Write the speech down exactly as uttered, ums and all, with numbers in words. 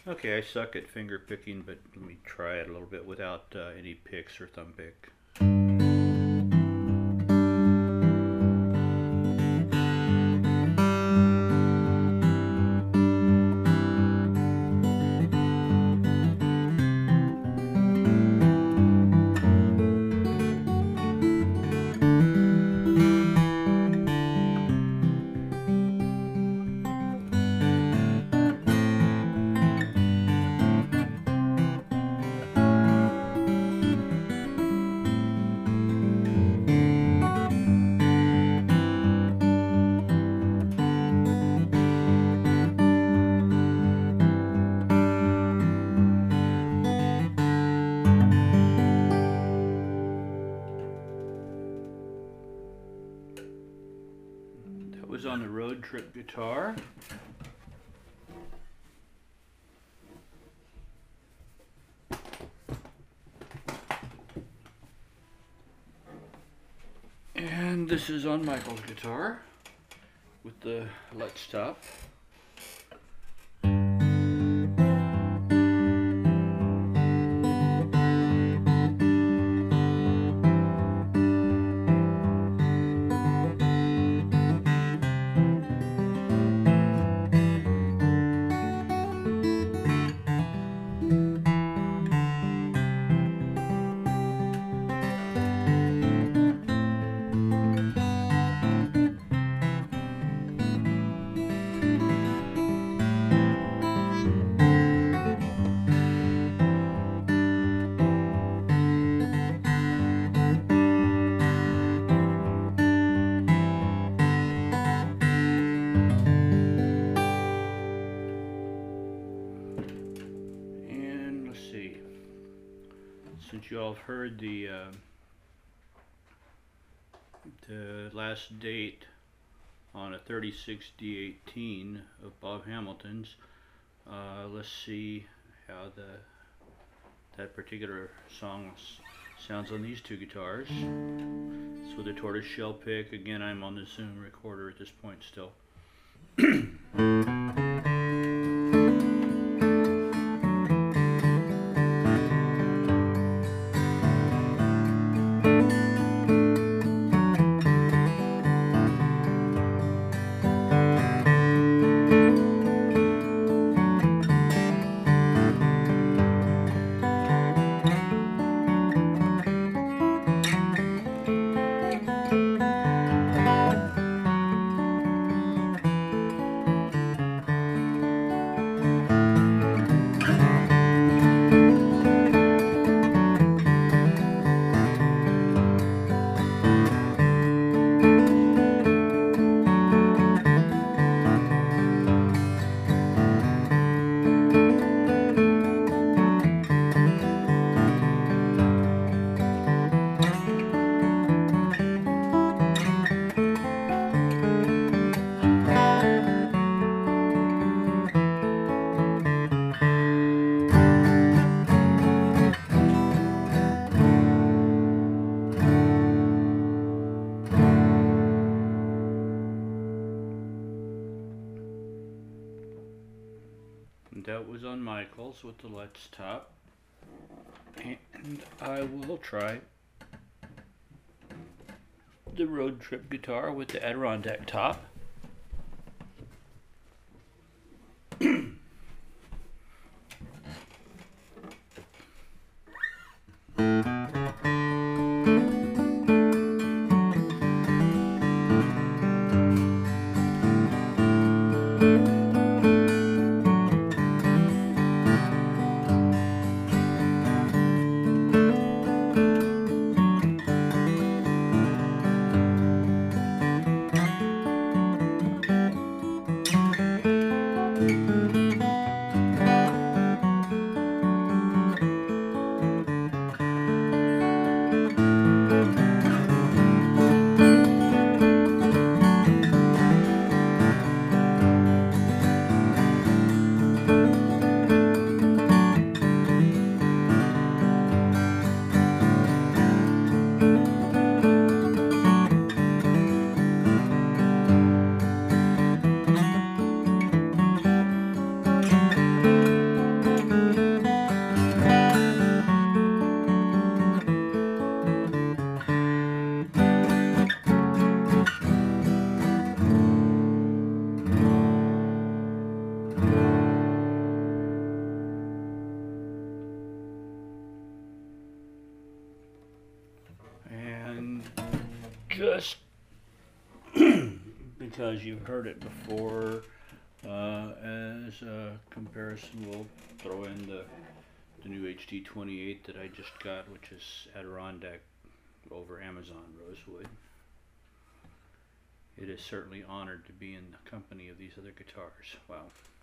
Okay, I suck at finger picking, but let me try it a little bit without uh, any picks or thumb pick. That was on the Road Trip guitar. And this is on Michael's guitar with the Let's Top. Since you all have heard the uh, the last date on a thirty-six D eighteen of Bob Hamilton's, uh, let's see how the that particular song sounds on these two guitars. It's with a tortoise shell pick. Again, I'm on the Zoom recorder at this point still. That was on Michael's with the Let's Top, and I will try the Road Trip guitar with the Adirondack top. just because you've heard it before, uh, as a comparison, we'll throw in the, the new H D twenty-eight that I just got, which is Adirondack over Amazon Rosewood. It is certainly honored to be in the company of these other guitars. Wow.